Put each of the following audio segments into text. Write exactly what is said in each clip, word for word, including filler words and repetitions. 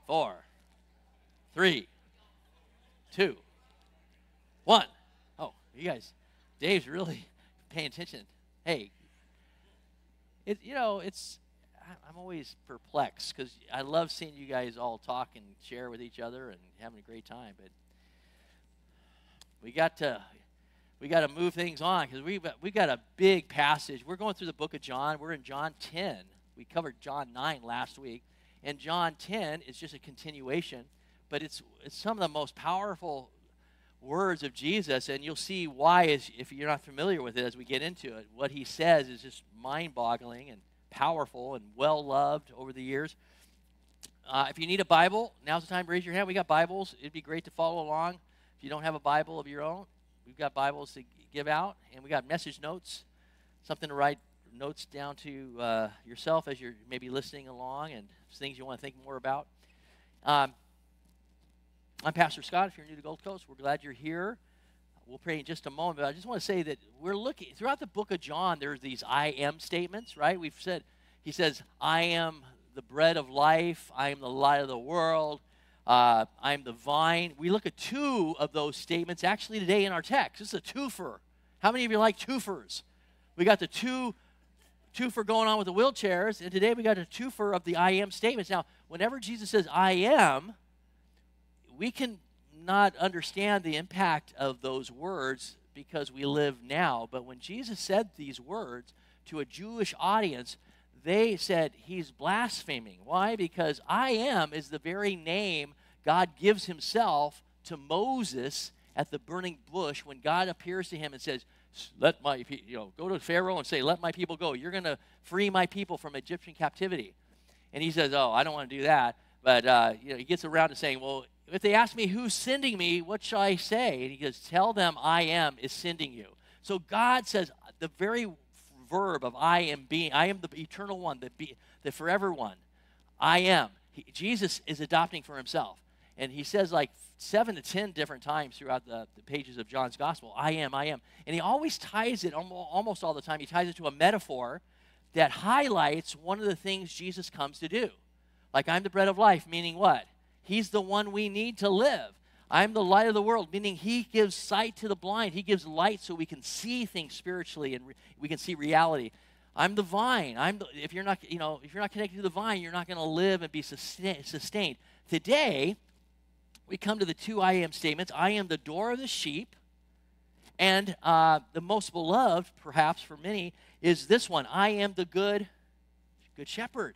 four, three, two, one. Oh, you guys, Dave's really paying attention. Hey, it, you know, it's, I'm always perplexed because I love seeing you guys all talk and share with each other and having a great time. But we got to, we got to move things on because we we got a big passage. We're going through the book of John. We're in John ten. We covered John nine last week, and John ten is just a continuation. But it's it's some of the most powerful words of Jesus, and you'll see why as, if you're not familiar with it as we get into it. What he says is just mind-boggling and powerful and well-loved over the years. Uh, if you need a Bible, now's the time to raise your hand. We got Bibles. It'd be great to follow along. If you don't have a Bible of your own, we've got Bibles to give out, and we got message notes, something to write notes down to uh, yourself as you're maybe listening along and things you want to think more about. Um, I'm Pastor Scott. If you're new to Gold Coast, we're glad you're here. We'll pray in just a moment, but I just want to say that we're looking, throughout the book of John, there's these I am statements, right? We've said, he says, I am the bread of life, I am the light of the world, uh, I am the vine. We look at two of those statements actually today in our text. This is a twofer. How many of you like twofers? We got the two twofer going on with the wheelchairs, and today we got a twofer of the I am statements. Now, whenever Jesus says I am, we can not understand the impact of those words because we live now. But when Jesus said these words to a Jewish audience, they said he's blaspheming. Why? Because I am is the very name God gives himself to Moses at the burning bush when God appears to him and says, let my people, you know, go to Pharaoh and say, let my people go. You're going to free my people from Egyptian captivity. And he says, oh, I don't want to do that. But uh, you know, he gets around to saying, well, if they ask me who's sending me, what shall I say? And he goes, tell them I am is sending you. So God says the very verb of I am being, I am the eternal one, the, be, the forever one. I am. He, Jesus is adopting for himself. And he says like seven to ten different times throughout the, the pages of John's gospel, I am, I am. And he always ties it, almost all the time, he ties it to a metaphor that highlights one of the things Jesus comes to do. Like I'm the bread of life, meaning what? He's the one we need to live. I'm the light of the world, meaning he gives sight to the blind. He gives light so we can see things spiritually and re- we can see reality. I'm the vine. I'm the, if you're not, you know, if you're not connected to the vine, you're not going to live and be sustain, sustained. Today, we come to the two I am statements. I am the door of the sheep, and uh, the most beloved, perhaps for many, is this one. I am the good, good shepherd.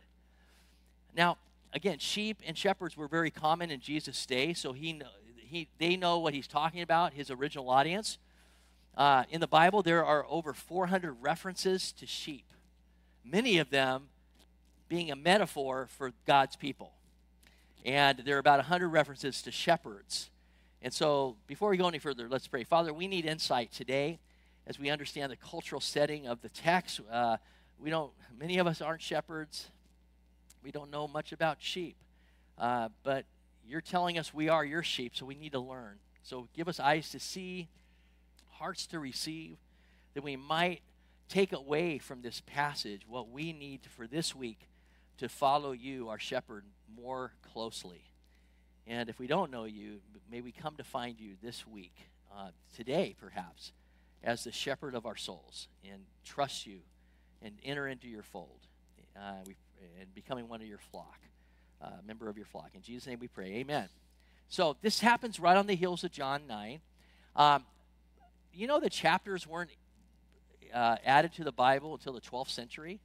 Now, again, sheep and shepherds were very common in Jesus' day, so he, he, they know what he's talking about, his original audience. Uh, in the Bible, there are over four hundred references to sheep, many of them being a metaphor for God's people. And there are about one hundred references to shepherds. And so before we go any further, let's pray. Father, we need insight today as we understand the cultural setting of the text. Uh, we don't, many of us aren't shepherds. We don't know much about sheep, uh, but you're telling us we are your sheep, so we need to learn. So give us eyes to see, hearts to receive, that we might take away from this passage what we need for this week to follow you, our shepherd, more closely. And if we don't know you, may we come to find you this week, uh, today perhaps, as the shepherd of our souls, and trust you and enter into your fold. Uh, we and becoming one of your flock, a uh, member of your flock. In Jesus' name we pray, amen. So this happens right on the heels of John nine. Um, you know the chapters weren't uh, added to the Bible until the twelfth century?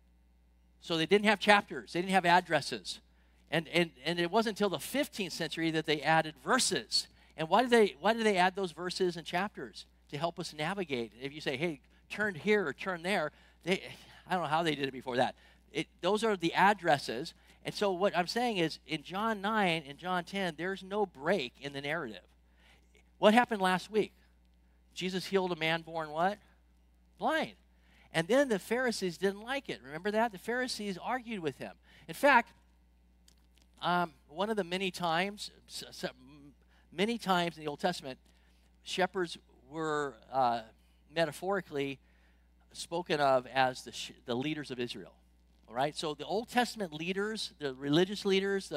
So they didn't have chapters. They didn't have addresses. And, and, and it wasn't until the fifteenth century that they added verses. And why did they, why did they add those verses and chapters? To help us navigate. If you say, hey, turn here or turn there, they, I don't know how they did it before that. It, those are the addresses. And so what I'm saying is in John nine and John ten, there's no break in the narrative. What happened last week? Jesus healed a man born what? Blind. And then the Pharisees didn't like it. Remember that? The Pharisees argued with him. In fact, um, one of the many times, many times in the Old Testament, shepherds were uh, metaphorically spoken of as the, sh- the leaders of Israel. All right, so the Old Testament leaders, the religious leaders, the,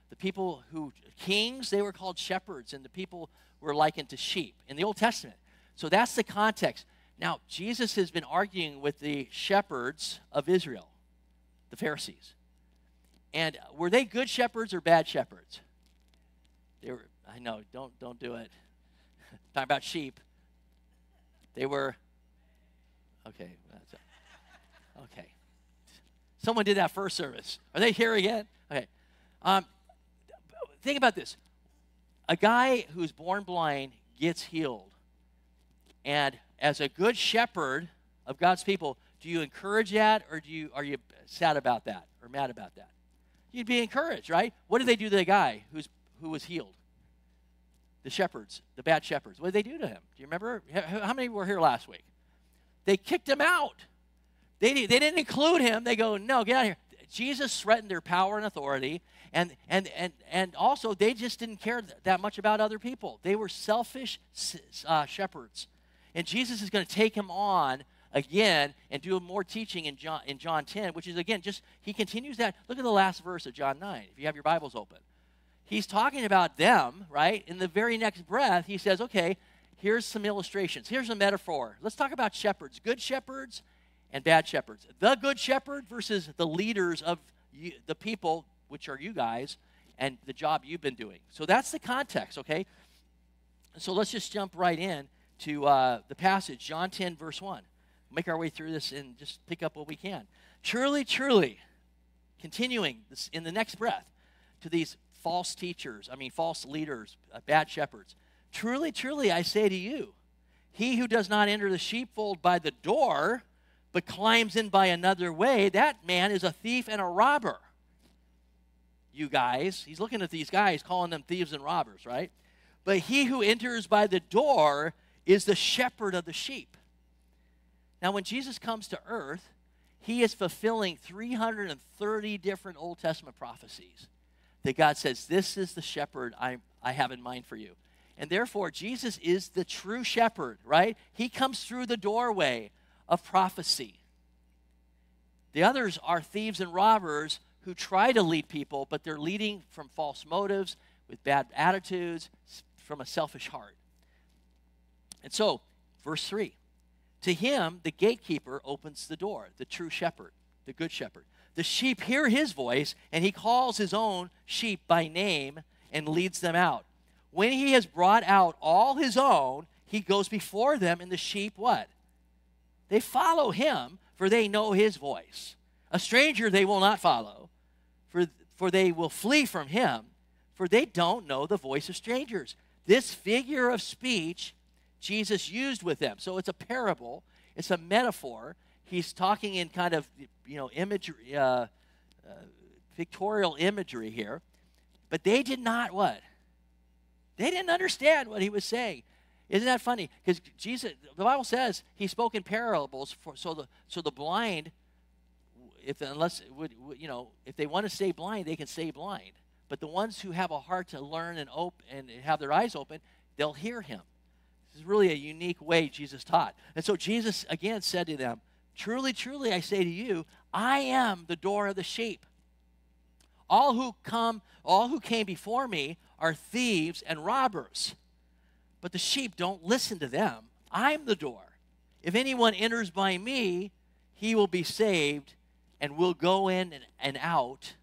The people who, kings, they were called shepherds, and the people were likened to sheep in the Old Testament. So that's the context. Now, Jesus has been arguing with the shepherds of Israel, the Pharisees. And were they good shepherds or bad shepherds? They were, I know, don't, don't do it. Talking about sheep. They were, okay, that's okay. Someone did that first service. Are they here again? Okay. Um, think about this. A guy who's born blind gets healed. And as a good shepherd of God's people, do you encourage that, or do you are you sad about that or mad about that? You'd be encouraged, right? What did they do to the guy who's who was healed? The shepherds, the bad shepherds. What did they do to him? Do you remember? How many were here last week? They kicked him out. They, they didn't include him. They go, no, get out of here. Jesus threatened their power and authority, and, and, and, and also they just didn't care that much about other people. They were selfish uh, shepherds. And Jesus is going to take him on again and do more teaching in John, in John ten, which is, again, just, he continues that. Look at the last verse of John nine, if you have your Bibles open. He's talking about them, right? In the very next breath, he says, okay, here's some illustrations. Here's a metaphor. Let's talk about shepherds, good shepherds and bad shepherds. The good shepherd versus the leaders of you, the people, which are you guys, and the job you've been doing. So that's the context, okay? So let's just jump right in to uh, the passage, John ten, verse one. Make our way through this and just pick up what we can. Truly, truly, continuing this in the next breath to these false teachers, I mean false leaders, uh, bad shepherds. Truly, truly, I say to you, he who does not enter the sheepfold by the door, but climbs in by another way, that man is a thief and a robber. You guys, he's looking at these guys, calling them thieves and robbers, right? But he who enters by the door is the shepherd of the sheep. Now, when Jesus comes to earth, he is fulfilling three hundred thirty different Old Testament prophecies that God says, this is the shepherd I, I have in mind for you. And therefore, Jesus is the true shepherd, right? He comes through the doorway of prophecy. The others are thieves and robbers who try to lead people, but they're leading from false motives, with bad attitudes, from a selfish heart. And so, verse three, to him the gatekeeper opens the door, the true shepherd, the good shepherd. The sheep hear his voice, and he calls his own sheep by name and leads them out. When he has brought out all his own, he goes before them, and the sheep, what? They follow him, for they know his voice. A stranger they will not follow, for, for they will flee from him, for they don't know the voice of strangers. This figure of speech Jesus used with them. So it's a parable. It's a metaphor. He's talking in kind of, you know, imagery, uh, uh, pictorial imagery here. But they did not what? They didn't understand what he was saying. Isn't that funny? Because Jesus, the Bible says he spoke in parables, for, so the so the blind, if unless would you know, if they want to stay blind, they can stay blind. But the ones who have a heart to learn and open and have their eyes open, they'll hear him. This is really a unique way Jesus taught. And so Jesus again said to them, truly, truly, I say to you, I am the door of the sheep. All who come, all who came before me are thieves and robbers. But the sheep don't listen to them. I'm the door. If anyone enters by me, he will be saved and will go in and, and out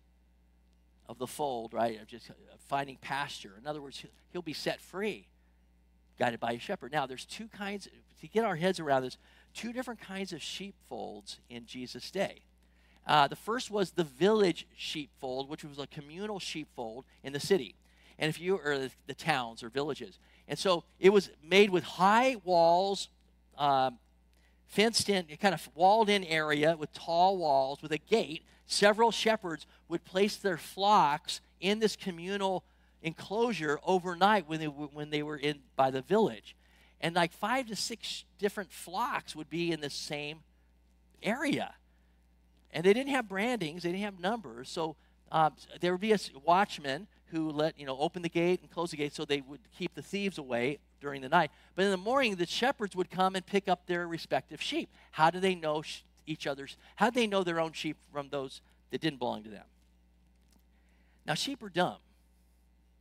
of the fold, right? Of just finding pasture. In other words, he'll be set free, guided by a shepherd. Now, there's two kinds, to get our heads around this, two different kinds of sheepfolds in Jesus' day. Uh, the first was the village sheepfold, which was a communal sheepfold in the city. And if you, or the, the towns or villages. And so it was made with high walls, um, fenced in, kind of walled in area with tall walls with a gate. Several shepherds would place their flocks in this communal enclosure overnight when they, when they were in by the village. And like five to six different flocks would be in the same area. And they didn't have brandings, they didn't have numbers, so um, there would be a watchman who let, you know, open the gate and close the gate so they would keep the thieves away during the night. But in the morning, the shepherds would come and pick up their respective sheep. How do they know sh- each other's, how do they know their own sheep from those that didn't belong to them? Now, sheep are dumb.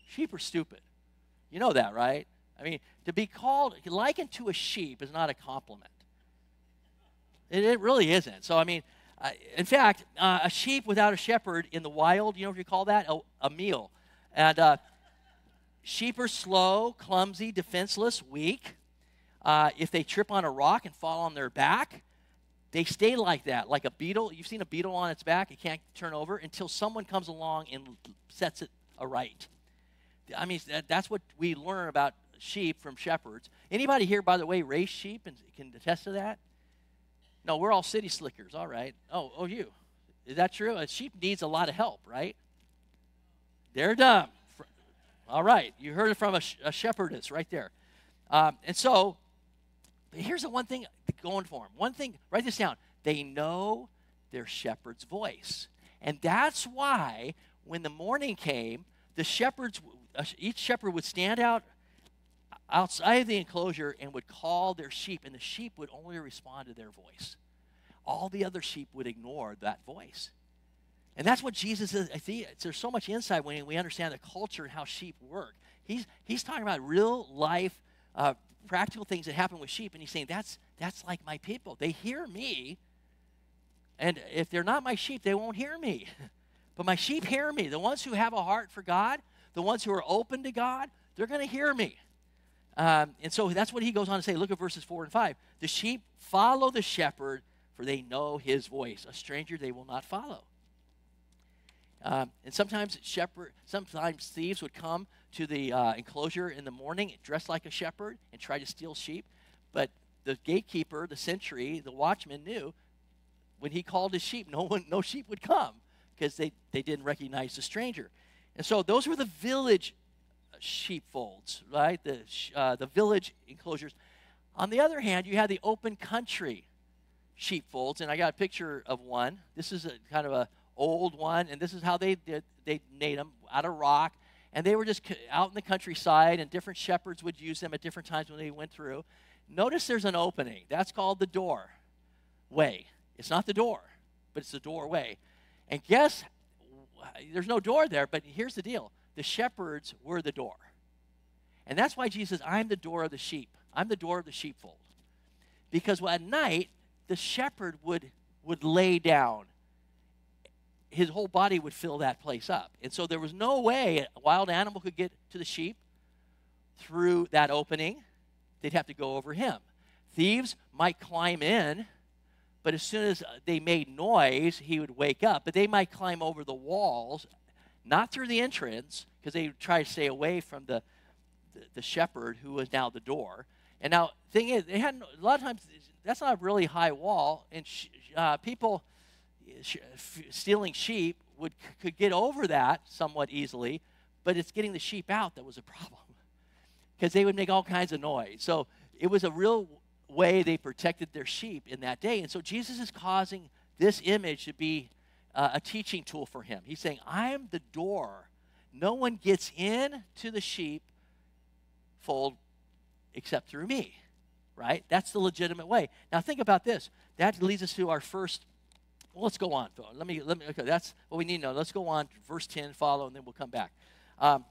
Sheep are stupid. You know that, right? I mean, to be called, likened to a sheep is not a compliment. It, it really isn't. So, I mean, uh, in fact, uh, a sheep without a shepherd in the wild, you know what you call that? A, a meal. And uh, sheep are slow, clumsy, defenseless, weak. Uh, if they trip on a rock and fall on their back, they stay like that, like a beetle. You've seen a beetle on its back. It can't turn over until someone comes along and sets it aright. I mean, that, that's what we learn about sheep from shepherds. Anybody here, by the way, raise sheep and can attest to that? No, we're all city slickers. All right. Oh, oh, you. Is that true? A sheep needs a lot of help, right? They're dumb. All right. You heard it from a, sh- a shepherdess right there. Um, and so, but here's the one thing going for them. One thing, write this down. They know their shepherd's voice. And that's why when the morning came, the shepherds, each shepherd would stand out outside of the enclosure and would call their sheep, and the sheep would only respond to their voice. All the other sheep would ignore that voice. And that's what Jesus is. I think there's so much insight when we understand the culture and how sheep work. He's, he's talking about real life, uh, practical things that happen with sheep, and he's saying that's, that's like my people. They hear me, and if they're not my sheep, they won't hear me. But my sheep hear me. The ones who have a heart for God, the ones who are open to God, they're going to hear me. Um, and so that's what he goes on to say. Look at verses four and five. The sheep follow the shepherd, for they know his voice. A stranger they will not follow. Um, and sometimes shepherd, sometimes thieves would come to the uh, enclosure in the morning dressed like a shepherd and try to steal sheep. But the gatekeeper, the sentry, the watchman knew when he called his sheep, no one, no sheep would come because they, they didn't recognize the stranger. And so those were the village sheepfolds, right? The uh, the village enclosures. On the other hand, you had the open country sheepfolds, and I got a picture of one. This is a kind of a old one, and this is how they did. They made them out of rock, and they were just out in the countryside, and different shepherds would use them at different times when they went through. Notice there's an opening. That's called the doorway. It's not the door, but it's the doorway. And guess there's no door there, but here's the deal. The shepherds were the door. And that's why Jesus says, I'm the door of the sheep. I'm the door of the sheepfold. Because at night, the shepherd would, would lay down. His whole body would fill that place up. And so there was no way a wild animal could get to the sheep through that opening. They'd have to go over him. Thieves might climb in, but as soon as they made noise, he would wake up. But they might climb over the walls, not through the entrance, because they would try to stay away from the, the, the shepherd who was now the door. And now, thing is, they had a lot of times, that's not a really high wall, and sh- uh, people sh- f- stealing sheep would could get over that somewhat easily, but it's getting the sheep out that was a problem, because they would make all kinds of noise. So it was a real way they protected their sheep in that day. And so Jesus is causing this image to be uh, a teaching tool for him. He's saying, I am the door. No one gets in to the sheep fold except through me, right? That's the legitimate way. Now think about this. That leads us to our first, well, let's go on. Let me, let me, okay, that's what we need to know. Let's go on to verse ten, follow, and then we'll come back. Um,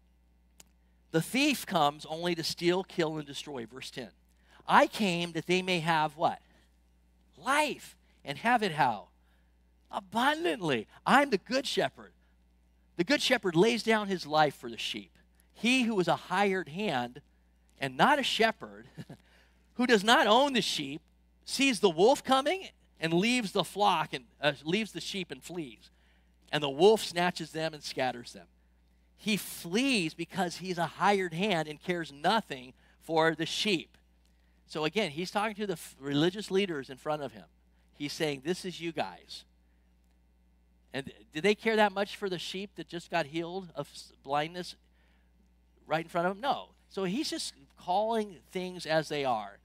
the thief comes only to steal, kill, and destroy, verse ten. I came that they may have what? Life, and have it how? Abundantly. I'm the good shepherd. The good shepherd lays down his life for the sheep. He who is a hired hand and not a shepherd, who does not own the sheep, sees the wolf coming and leaves the flock and uh, leaves the sheep and flees. And the wolf snatches them and scatters them. He flees because he's a hired hand and cares nothing for the sheep. So again, he's talking to the f- religious leaders in front of him. He's saying, this is you guys. And did they care that much for the sheep that just got healed of blindness right in front of them? No. So he's just calling things as they are.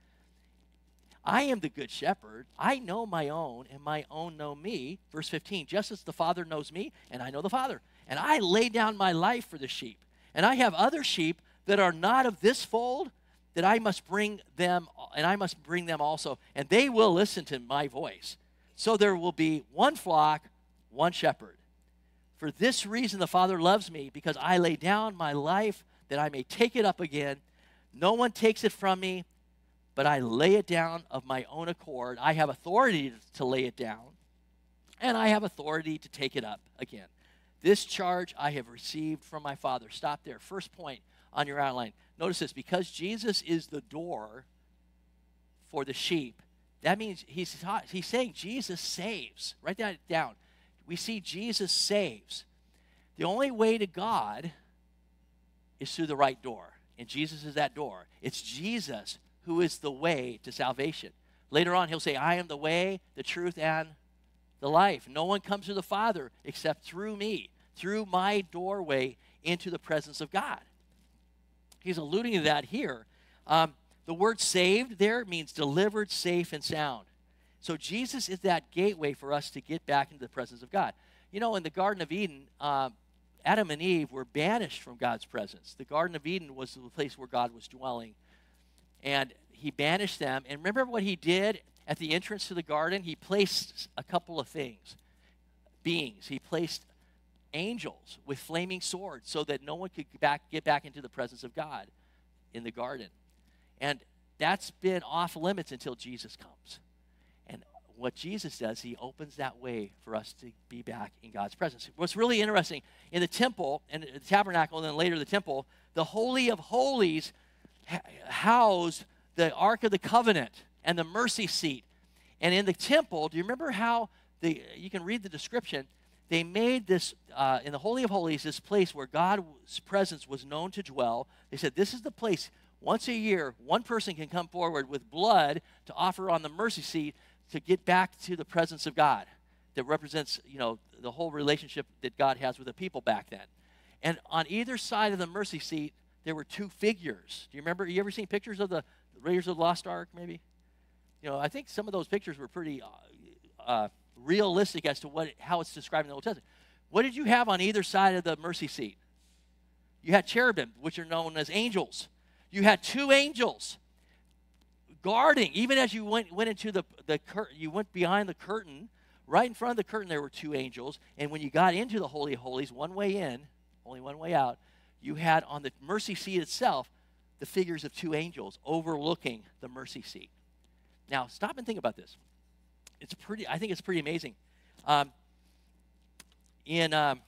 I am the good shepherd. I know my own, and my own know me. Verse fifteen, just as the Father knows me, and I know the Father. And I lay down my life for the sheep. And I have other sheep that are not of this fold, that I must bring them, and I must bring them also, and they will listen to my voice. So there will be one flock, one shepherd. For this reason the Father loves me, because I lay down my life that I may take it up again. No one takes it from me, but I lay it down of my own accord. I have authority to lay it down, and I have authority to take it up again. This charge I have received from my Father. Stop there. First point on your outline. Notice this. Because Jesus is the door for the sheep, that means he's, he's saying Jesus saves. Write that down. We see Jesus saves. The only way to God is through the right door, and Jesus is that door. It's Jesus who is the way to salvation. Later on, he'll say, I am the way, the truth, and the life. No one comes to the Father except through me, through my doorway into the presence of God. He's alluding to that here. Um, the word saved there means delivered, safe, and sound. So Jesus is that gateway for us to get back into the presence of God. You know, in the Garden of Eden, uh, Adam and Eve were banished from God's presence. The Garden of Eden was the place where God was dwelling. And he banished them. And remember what he did at the entrance to the garden? He placed a couple of things, beings. He placed angels with flaming swords so that no one could get back, get back into the presence of God in the garden. And that's been off limits until Jesus comes. And what Jesus does, he opens that way for us to be back in God's presence. What's really interesting, in the temple, and the tabernacle, and then later the temple, the Holy of Holies housed the Ark of the Covenant and the mercy seat. And in the temple, do you remember how, the, you can read the description, they made this, uh, in the Holy of Holies, this place where God's presence was known to dwell. They said, this is the place, once a year, one person can come forward with blood to offer on the mercy seat to get back to the presence of God. That represents, you know, the whole relationship that God has with the people back then. And on either side of the mercy seat, there were two figures. Do you remember? You ever seen pictures of the Raiders of the Lost Ark, maybe? You know, I think some of those pictures were pretty uh, uh, realistic as to what how it's described in the Old Testament. What did you have on either side of the mercy seat? You had cherubim, which are known as angels. You had two angels guarding. Even as you went went into the the curtain, you went behind the curtain. Right in front of the curtain, there were two angels. And when you got into the Holy of Holies, one way in, only one way out, you had on the mercy seat itself the figures of two angels overlooking the mercy seat. Now, stop and think about this. It's pretty. I think it's pretty amazing. Um, in um,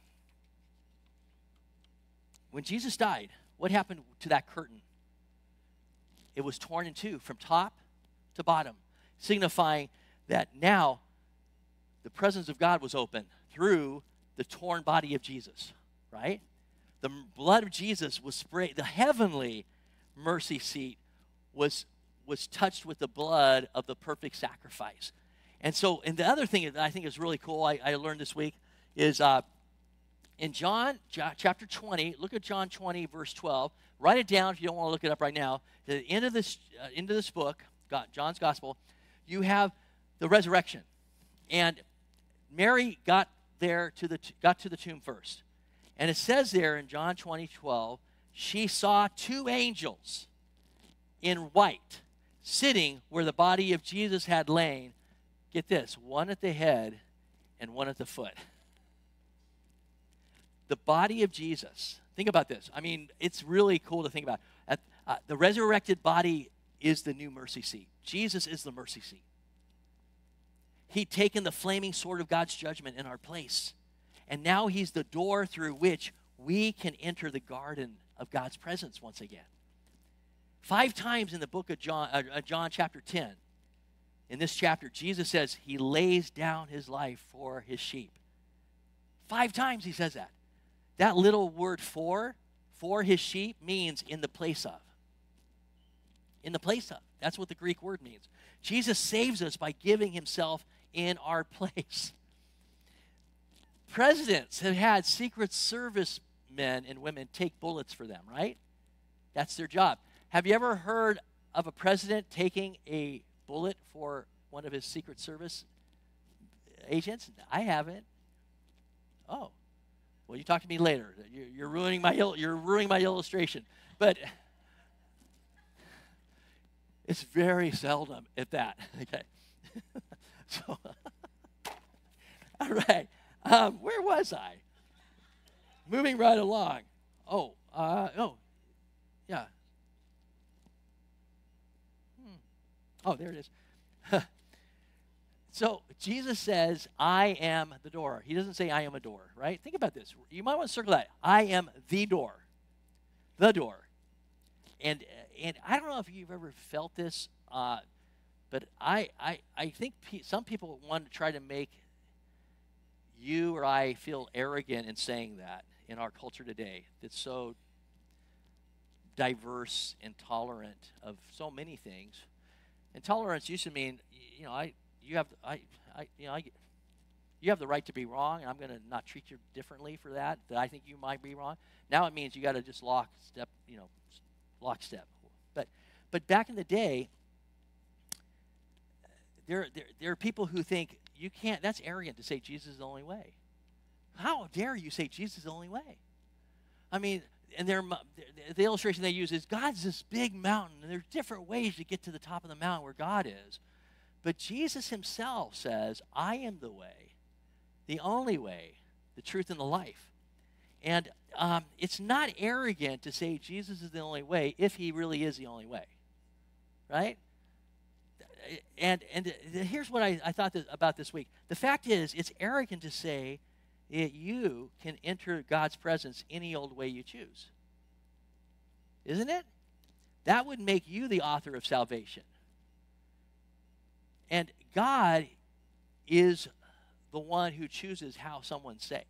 when Jesus died, what happened to that curtain? It was torn in two from top to bottom, signifying that now the presence of God was open through the torn body of Jesus, right? The blood of Jesus was sprayed. The heavenly mercy seat was, was touched with the blood of the perfect sacrifice. And so, and the other thing that I think is really cool, I, I learned this week, is uh, in John chapter twenty, look at John twenty, verse twelve. Write it down if you don't want to look it up right now. At the end of this, uh, end of this book, God, John's Gospel, you have the resurrection. And Mary got there to the got to the tomb first. And it says there in John twenty, twelve, she saw two angels in white sitting where the body of Jesus had lain. Get this, one at the head and one at the foot. The body of Jesus. Think about this. I mean, it's really cool to think about. At, uh, the resurrected body is the new mercy seat. Jesus is the mercy seat. He'd taken the flaming sword of God's judgment in our place. And now he's the door through which we can enter the garden of God's presence once again. Five times in the book of John, uh, John chapter ten, in this chapter, Jesus says he lays down his life for his sheep. Five times he says that. That little word for, for his sheep, means in the place of. In the place of. That's what the Greek word means. Jesus saves us by giving himself in our place. Presidents have had Secret Service men and women take bullets for them, right? That's their job. Have you ever heard of a president taking a bullet for one of his Secret Service agents? I haven't. Oh, well, you talk to me later. You're, you're ruining my you're ruining my illustration, but it's very seldom at that. Okay, so all right. Um, where was I? moving right along. Oh, uh, oh, yeah. Hmm. Oh, there it is. So Jesus says, I am the door. He doesn't say I am a door, right? Think about this. You might want to circle that. I am the door. The door. And and I don't know if you've ever felt this, uh, but I, I, I think pe- some people want to try to make you or I feel arrogant in saying that in our culture today that's so diverse and tolerant of so many things. And tolerance used to mean, you know, I you have I I you know I you have the right to be wrong, and I'm going to not treat you differently for that. That I think you might be wrong. Now it means you got to just lock step, you know, lockstep. But but back in the day, there, there there are people who think you can't. That's arrogant to say Jesus is the only way. How dare you say Jesus is the only way? I mean, and their, the illustration they use is God's this big mountain, and there's different ways to get to the top of the mountain where God is. But Jesus himself says, I am the way, the only way, the truth, and the life. And um, it's not arrogant to say Jesus is the only way if he really is the only way, right? And and here's what I, I thought this, about this week. The fact is, it's arrogant to say that you can enter God's presence any old way you choose. Isn't it? That would make you the author of salvation. And God is the one who chooses how someone's saved.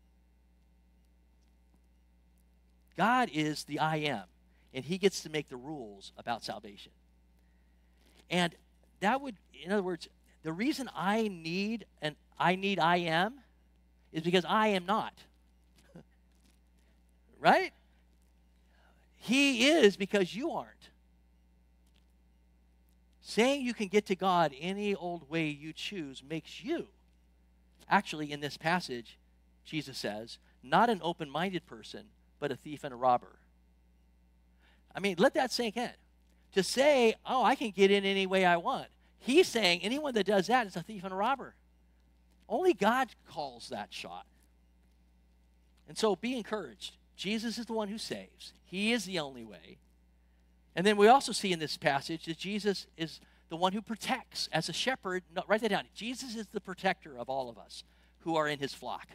God is the I am, and he gets to make the rules about salvation. And that would, in other words, the reason I need an I need I am is because I am not. Right? He is because you aren't. Saying you can get to God any old way you choose makes you, actually in this passage, Jesus says, not an open-minded person, but a thief and a robber. I mean, let that sink in. To say, oh, I can get in any way I want. He's saying anyone that does that is a thief and a robber. Only God calls that shot. And so be encouraged. Jesus is the one who saves. He is the only way. And then we also see in this passage that Jesus is the one who protects. As a shepherd, no, write that down. Jesus is the protector of all of us who are in his flock.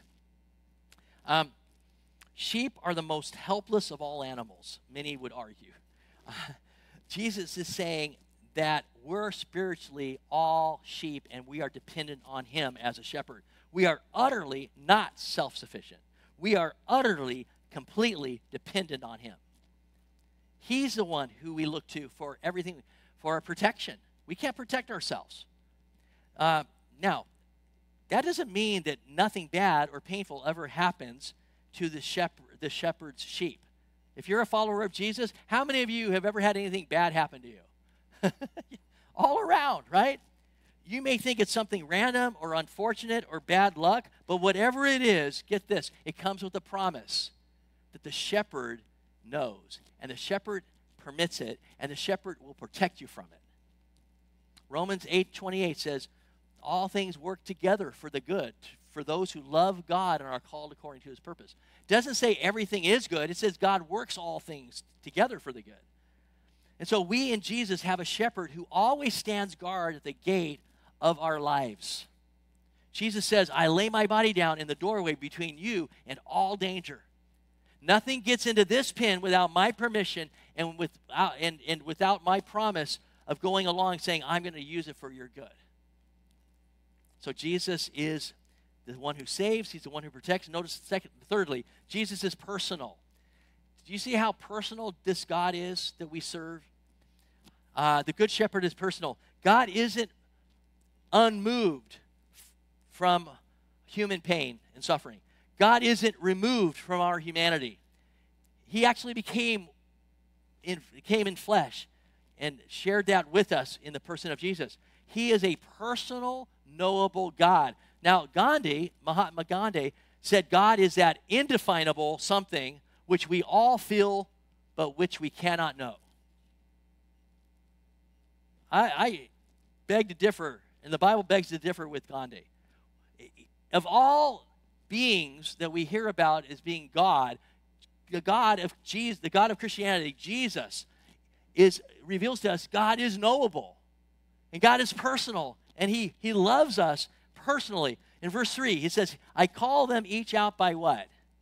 Um, sheep are the most helpless of all animals, many would argue. Uh, Jesus is saying that we're spiritually all sheep and we are dependent on him as a shepherd. We are utterly not self-sufficient. We are utterly, completely dependent on him. He's the one who we look to for everything, for our protection. We can't protect ourselves. Uh, now, that doesn't mean that nothing bad or painful ever happens to the shepherd, the shepherd's sheep. If you're a follower of Jesus, how many of you have ever had anything bad happen to you? All around, right? You may think it's something random or unfortunate or bad luck, but whatever it is, get this, it comes with a promise that the shepherd knows, and the shepherd permits it, and the shepherd will protect you from it. Romans eight twenty-eight says, all things work together for the good, for those who love God and are called according to his purpose. It doesn't say everything is good. It says God works all things together for the good. And so we in Jesus have a shepherd who always stands guard at the gate of our lives. Jesus says, I lay my body down in the doorway between you and all danger. Nothing gets into this pen without my permission and without, and, and without my promise of going along saying, I'm going to use it for your good. So Jesus is the one who saves. He's the one who protects. Notice, second, thirdly, Jesus is personal. Do you see how personal this God is that we serve? Uh, the Good Shepherd is personal. God isn't unmoved f- from human pain and suffering. God isn't removed from our humanity. He actually became in, came in flesh and shared that with us in the person of Jesus. He is a personal, knowable God. Now, Gandhi, Mahatma Gandhi, said God is that indefinable something which we all feel, but which we cannot know. I, I beg to differ, and the Bible begs to differ with Gandhi. Of all beings that we hear about as being God, the God of Jesus, the God of Christianity, Jesus, is reveals to us God is knowable. And God is personal. And he, he loves us personally. In verse three, he says, I call them each out by what?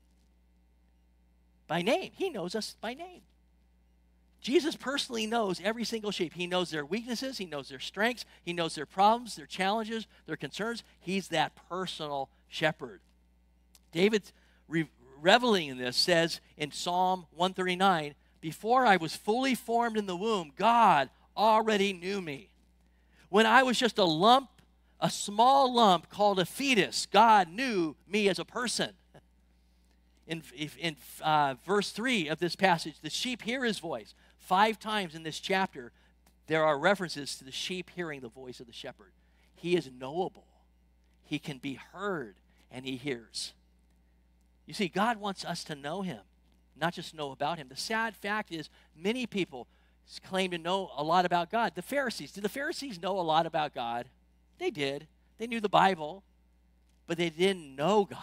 By name. He knows us by name. Jesus personally knows every single sheep. He knows their weaknesses. He knows their strengths. He knows their problems, their challenges, their concerns. He's that personal shepherd. David, re- reveling in this, says in Psalm one thirty-nine, before I was fully formed in the womb, God already knew me. When I was just a lump, a small lump called a fetus, God knew me as a person. In, in uh, verse three of this passage, the sheep hear his voice. Five times in this chapter, there are references to the sheep hearing the voice of the shepherd. He is knowable. He can be heard, and he hears. You see, God wants us to know him, not just know about him. The sad fact is many people claim to know a lot about God. The Pharisees, did the Pharisees know a lot about God? They did. They knew the Bible, but they didn't know God.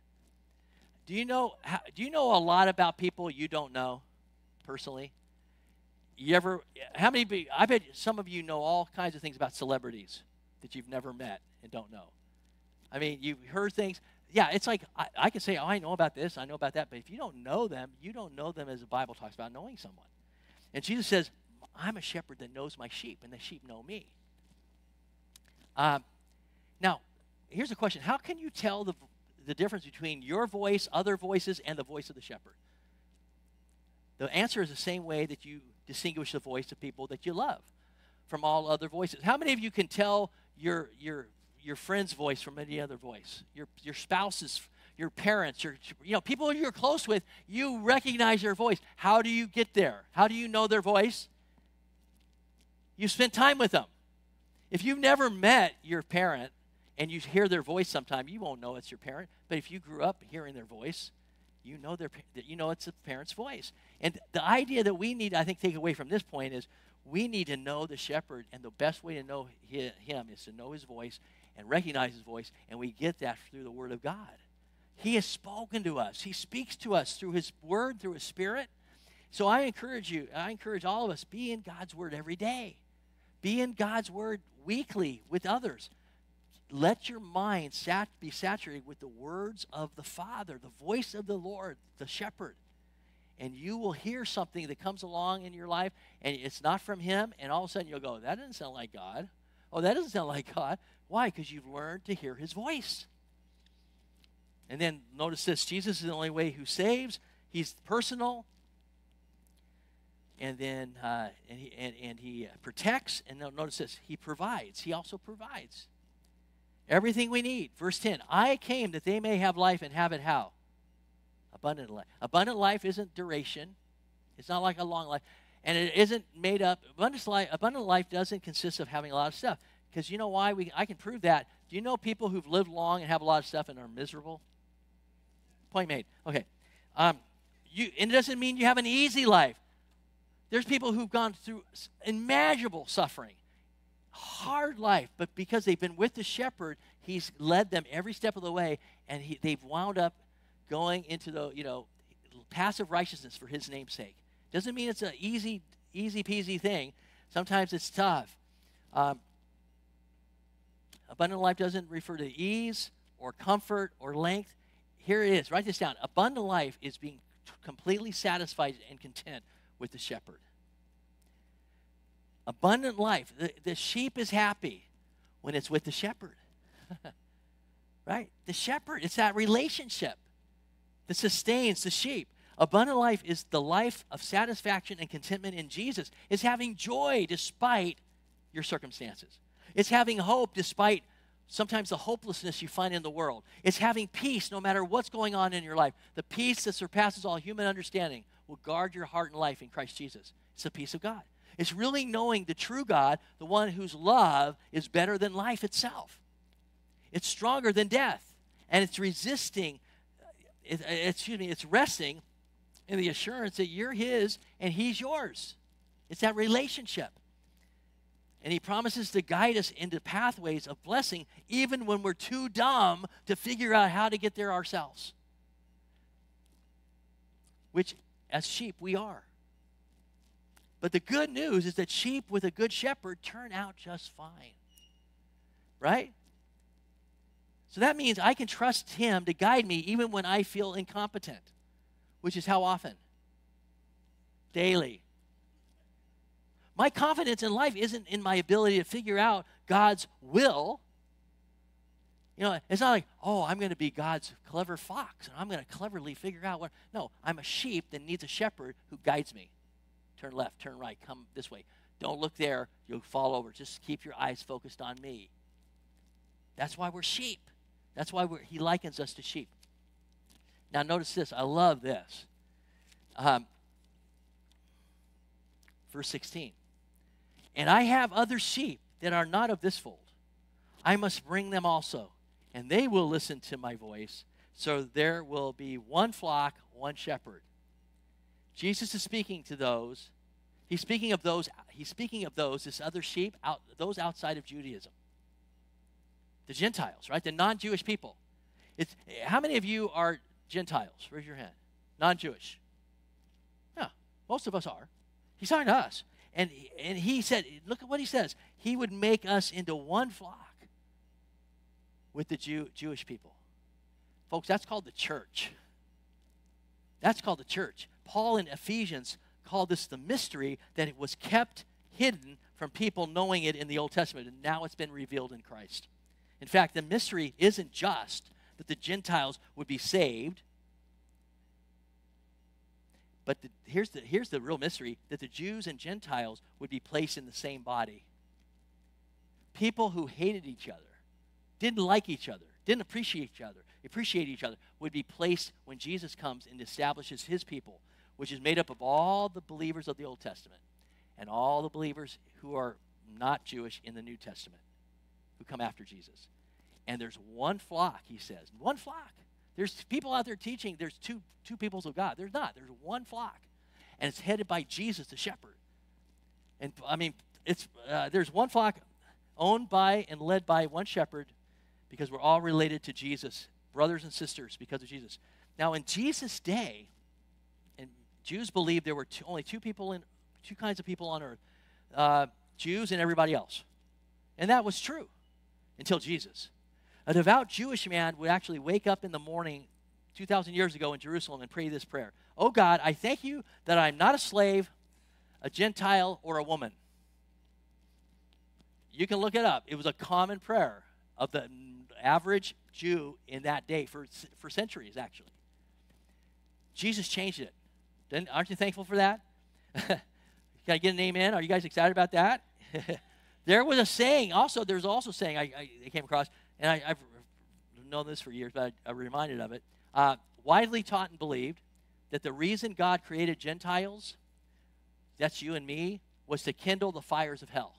Do you know, do you know a lot about people you don't know personally? You ever, how many, I bet some of you know all kinds of things about celebrities that you've never met and don't know. I mean, you've heard things. Yeah, it's like, I, I can say, oh, I know about this, I know about that, but if you don't know them, you don't know them as the Bible talks about knowing someone. And Jesus says, I'm a shepherd that knows my sheep, and the sheep know me. Um, now, here's a question. How can you tell the, the difference between your voice, other voices, and the voice of the shepherd? The answer is the same way that you distinguish the voice of people that you love from all other voices. How many of you can tell your your your friend's voice from any other voice? Your your spouse's, your parents, your you know people you're close with, you recognize their voice. How do you get there? How do you know their voice? You spend time with them. If you've never met your parent and you hear their voice sometime, you won't know it's your parent. But if you grew up hearing their voice, you know their you know it's the parent's voice. And the idea that we need, I think, take away from this point is we need to know the shepherd, and the best way to know him is to know his voice and recognize his voice, and we get that through the Word of God. He has spoken to us. He speaks to us through his Word, through his Spirit. So I encourage you, I encourage all of us, be in God's Word every day. Be in God's Word weekly with others. Let your mind sat, be saturated with the words of the Father, the voice of the Lord, the shepherd. And you will hear something that comes along in your life, and it's not from him, and all of a sudden you'll go, that doesn't sound like God. Oh, that doesn't sound like God. Why? Because you've learned to hear his voice. And then notice this, Jesus is the only way who saves. He's personal. And then uh, and he, and, and he protects, and notice this, he provides. He also provides everything we need. Verse ten, I came that they may have life and have it how? Abundant life. Abundant life isn't duration. It's not like a long life. And it isn't made up. Abundant life, abundant life doesn't consist of having a lot of stuff. Because you know why? We, I can prove that. Do you know people who've lived long and have a lot of stuff and are miserable? Point made. Okay. Um, you, and it doesn't mean you have an easy life. There's people who've gone through unimaginable suffering, hard life, but because they've been with the shepherd, he's led them every step of the way, and he, they've wound up going into the, you know, passive righteousness for his name's sake. Doesn't mean it's an easy, easy peasy thing. Sometimes it's tough. Um, abundant life doesn't refer to ease or comfort or length. Here it is. Write this down. Abundant life is being t- completely satisfied and content with the shepherd. Abundant life. The, the sheep is happy when it's with the shepherd. Right? The shepherd. It's that relationship that sustains the sheep. Abundant life is the life of satisfaction and contentment in Jesus. It's having joy despite your circumstances. It's having hope despite sometimes the hopelessness you find in the world. It's having peace no matter what's going on in your life. The peace that surpasses all human understanding will guard your heart and life in Christ Jesus. It's the peace of God. It's really knowing the true God, the one whose love is better than life itself. It's stronger than death, and it's resisting It, excuse me, it's resting in the assurance that you're his and he's yours. It's that relationship. And he promises to guide us into pathways of blessing even when we're too dumb to figure out how to get there ourselves. Which, as sheep, we are. But the good news is that sheep with a good shepherd turn out just fine. Right? So that means I can trust him to guide me even when I feel incompetent. Which is how often? Daily. My confidence in life isn't in my ability to figure out God's will. You know, it's not like, oh, I'm going to be God's clever fox, and I'm going to cleverly figure out what. No, I'm a sheep that needs a shepherd who guides me. Turn left, turn right, come this way. Don't look there, you'll fall over. Just keep your eyes focused on me. That's why we're sheep. That's why we're, he likens us to sheep. Now, notice this. I love this. Um, verse sixteen. And I have other sheep that are not of this fold. I must bring them also, and they will listen to my voice. So there will be one flock, one shepherd. Jesus is speaking to those. He's speaking of those. He's speaking of those. This other sheep, out, those outside of Judaism, the Gentiles, right? The non-Jewish people. It's how many of you are Gentiles? Raise your hand. Non-Jewish. Yeah, most of us are. He's talking to us. And, and he said, look at what he says. He would make us into one flock with the Jew, Jewish people. Folks, that's called the church. That's called the church. Paul in Ephesians called this the mystery that it was kept hidden from people knowing it in the Old Testament, and now it's been revealed in Christ. In fact, the mystery isn't just that the Gentiles would be saved, but the, here's, the, here's the real mystery, that the Jews and Gentiles would be placed in the same body. People who hated each other, didn't like each other, didn't appreciate each other, appreciate each other, would be placed when Jesus comes and establishes his people, which is made up of all the believers of the Old Testament and all the believers who are not Jewish in the New Testament, who come after Jesus. And there's one flock, he says, one flock. There's people out there teaching there's two, two peoples of God. There's not. There's one flock. And it's headed by Jesus, the shepherd. And, I mean, it's uh, there's one flock owned by and led by one shepherd because we're all related to Jesus, brothers and sisters because of Jesus. Now, in Jesus' day, and Jews believed there were two, only two people in two kinds of people on earth, uh, Jews and everybody else. And that was true until Jesus. A devout Jewish man would actually wake up in the morning two thousand years ago in Jerusalem and pray this prayer. Oh God, I thank you that I'm not a slave, a Gentile, or a woman. You can look it up. It was a common prayer of the average Jew in that day for, for centuries, actually. Jesus changed it. Didn't, aren't you thankful for that? Can I get an amen? Are you guys excited about that? There was a saying. Also, there's also a saying I, I, I came across, and I, I've known this for years, but I, I'm reminded of it. Uh, widely taught and believed that the reason God created Gentiles, that's you and me, was to kindle the fires of hell.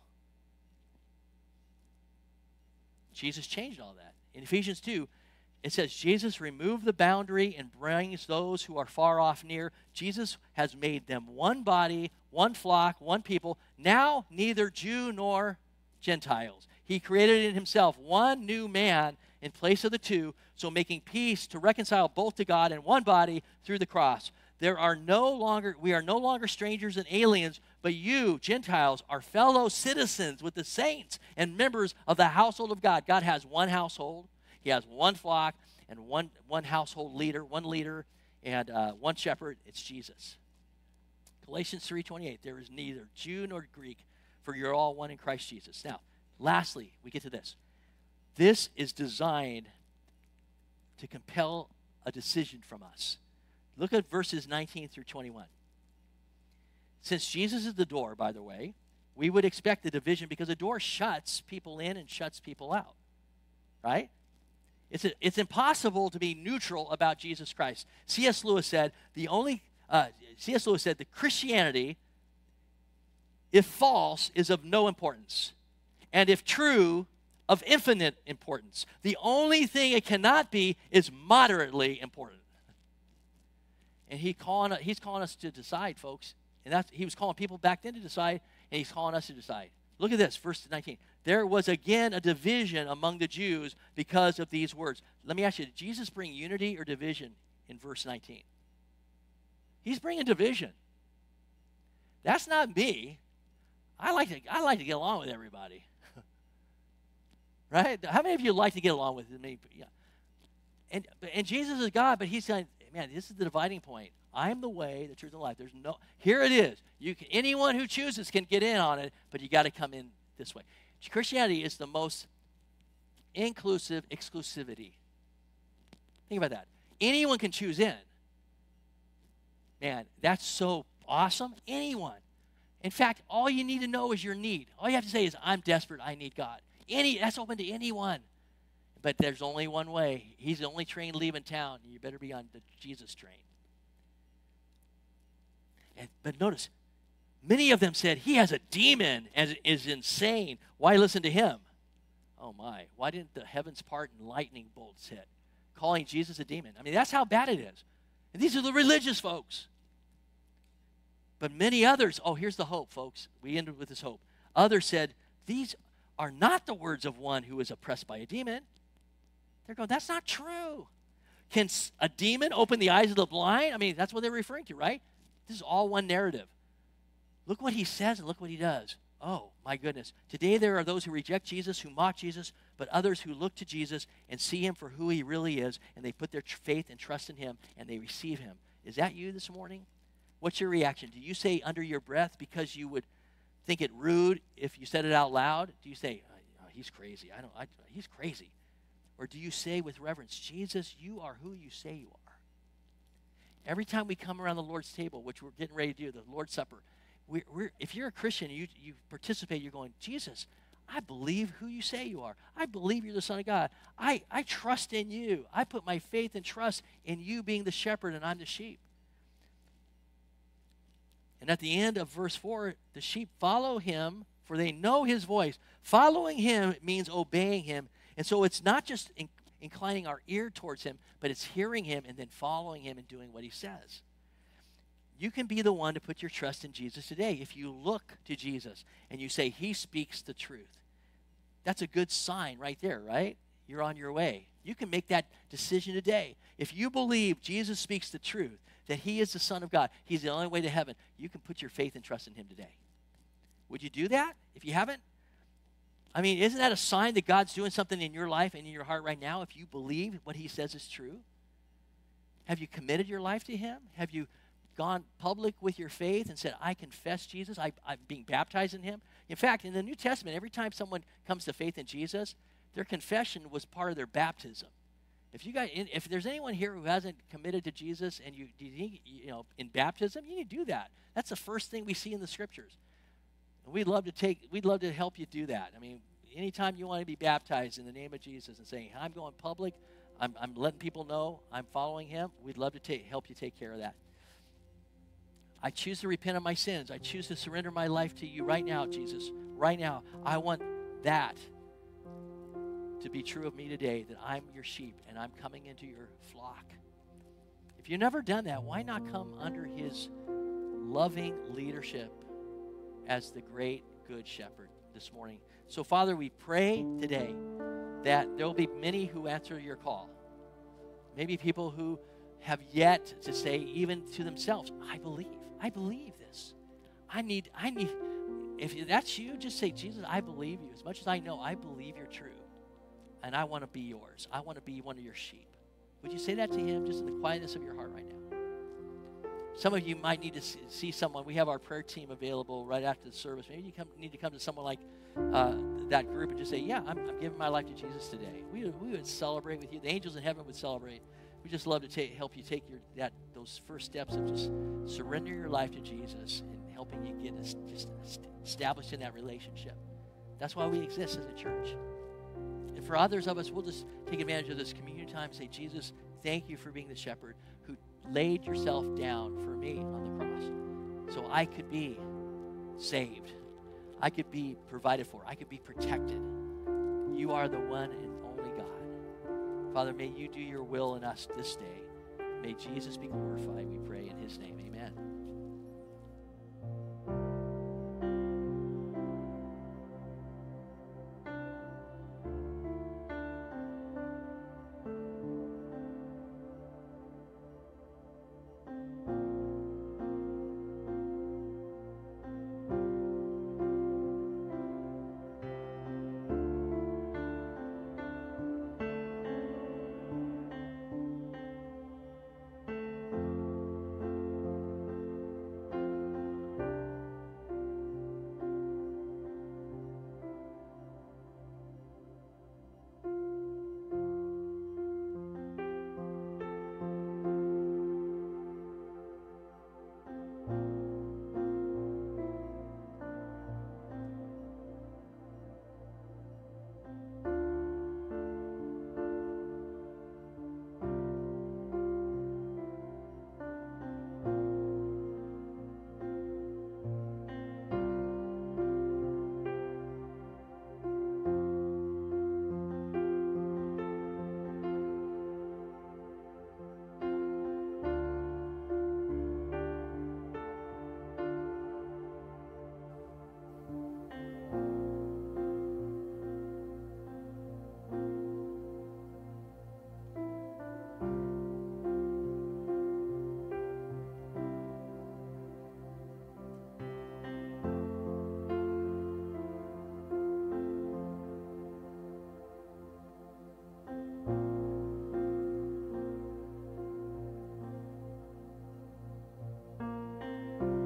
Jesus changed all that. In Ephesians two, it says, Jesus removed the boundary and brings those who are far off near. Jesus has made them one body, one flock, one people, now neither Jew nor Gentiles. He created in himself one new man in place of the two, so making peace to reconcile both to God in one body through the cross. There are no longer, we are no longer strangers and aliens, but you, Gentiles, are fellow citizens with the saints and members of the household of God. God has one household. He has one flock and one, one household leader, one leader, and uh, one shepherd. It's Jesus. Galatians three twenty-eight, there is neither Jew nor Greek, for you're all one in Christ Jesus. Now, lastly, we get to this. This is designed to compel a decision from us. Look at verses nineteen through twenty-one. Since Jesus is the door, by the way, we would expect the division because the door shuts people in and shuts people out, right? It's, a, it's impossible to be neutral about Jesus Christ. C S Lewis said, the only, uh, C S Lewis said, the Christianity, if false, is of no importance, and if true, of infinite importance. The only thing it cannot be is moderately important. And he calling, he's calling us to decide, folks. And that's, he was calling people back then to decide, and he's calling us to decide. Look at this, verse nineteen. There was again a division among the Jews because of these words. Let me ask you, did Jesus bring unity or division in verse nineteen? He's bringing division. That's not me. I like to, I like to get along with everybody. Right? How many of you like to get along with me? Yeah. And, and Jesus is God, but he's saying, man, this is the dividing point. I am the way, the truth, and the life. There's no, here it is. You can, anyone who chooses can get in on it, but you got to come in this way. Christianity is the most inclusive exclusivity. Think about that. Anyone can choose in. Man, that's so awesome. Anyone. In fact, all you need to know is your need. All you have to say is, I'm desperate, I need God. Any, that's open to anyone. But there's only one way. He's the only train leaving town. You better be on the Jesus train. And, but notice, many of them said, he has a demon and is insane. Why listen to him? Oh my, why didn't the heavens part and lightning bolts hit? Calling Jesus a demon. I mean, that's how bad it is. And these are the religious folks. But many others, oh, here's the hope, folks. We ended with this hope. Others said, these are not the words of one who is oppressed by a demon. They're going, that's not true. Can a demon open the eyes of the blind? I mean, that's what they're referring to, right? This is all one narrative. Look what he says and look what he does. Oh, my goodness. Today there are those who reject Jesus, who mock Jesus, but others who look to Jesus and see him for who he really is, and they put their tr- faith and trust in him, and they receive him. Is that you this morning? What's your reaction? Do you say under your breath because you would think it rude if you said it out loud? Do you say, oh, he's crazy. I don't, I, he's crazy. Or do you say with reverence, Jesus, you are who you say you are? Every time we come around the Lord's table, which we're getting ready to do, the Lord's Supper, we're, we're, if you're a Christian and you, you participate, you're going, Jesus, I believe who you say you are. I believe you're the Son of God. I, I trust in you. I put my faith and trust in you being the shepherd and I'm the sheep. And at the end of verse four, the sheep follow him, for they know his voice. Following him means obeying him. And so it's not just in, inclining our ear towards him, but it's hearing him and then following him and doing what he says. You can be the one to put your trust in Jesus today. If you look to Jesus and you say, he speaks the truth. That's a good sign right there, right? You're on your way. You can make that decision today. If you believe Jesus speaks the truth, that he is the Son of God, he's the only way to heaven, you can put your faith and trust in him today. Would you do that if you haven't? I mean, isn't that a sign that God's doing something in your life and in your heart right now if you believe what he says is true? Have you committed your life to him? Have you gone public with your faith and said, I confess Jesus, I, I'm being baptized in him? In fact, in the New Testament, every time someone comes to faith in Jesus, their confession was part of their baptism. If you guys, if there's anyone here who hasn't committed to Jesus and you, you know, in baptism, you need to do that. That's the first thing we see in the scriptures. And we'd love to take, we'd love to help you do that. I mean, anytime you want to be baptized in the name of Jesus and saying, I'm going public, I'm, I'm letting people know I'm following him, we'd love to take, help you take care of that. I choose to repent of my sins. I choose to surrender my life to you right now, Jesus. Right now, I want that to be true of me today, that I'm your sheep and I'm coming into your flock. If you've never done that, why not come under his loving leadership as the great good shepherd this morning? So, Father, we pray today that there will be many who answer your call. Maybe people who have yet to say even to themselves, I believe. I believe this. I need, I need, if that's you, just say, Jesus, I believe you. As much as I know, I believe you're true. And I want to be yours. I want to be one of your sheep. Would you say that to him just in the quietness of your heart right now? Some of you might need to see someone. We have our prayer team available right after the service. Maybe you come, need to come to someone like uh, that group and just say, yeah, I'm, I'm giving my life to Jesus today. We, we would celebrate with you. The angels in heaven would celebrate. We just love to take, help you take your that those first steps of just surrender your life to Jesus and helping you get us just established in that relationship. That's why we exist as a church. And for others of us, we'll just take advantage of this communion time and say, Jesus, thank you for being the shepherd who laid yourself down for me on the cross so I could be saved. I could be provided for. I could be protected. You are the one and only God. Father, may you do your will in us this day. May Jesus be glorified, we pray in his name. Amen.